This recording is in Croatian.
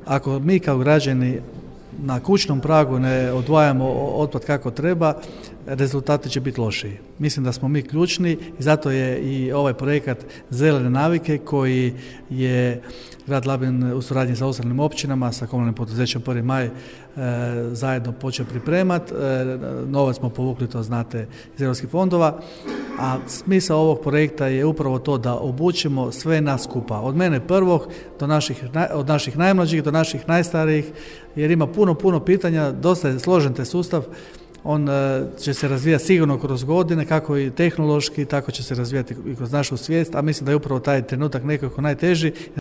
ako mi kao građani na kućnom pragu ne odvajamo otpad kako treba, rezultati će biti lošiji. Mislim da smo mi ključni i zato je i ovaj projekat Zelene navike koji je grad Labin u suradnji sa ostalim općinama, sa komunalnim poduzećem 1. maj zajedno počeo pripremati. Novac smo povukli, to znate, iz europskih fondova, a smisao ovog projekta je upravo to da obučimo sve nas skupa. Od mene prvog, od naših najmlađih do naših najstarijih, jer ima puno pitanja, dosta je složen taj sustav. On će se razvijati sigurno kroz godine, kako i tehnološki, tako će se razvijati i kroz našu svijest, a mislim da je upravo taj trenutak nekako najteži.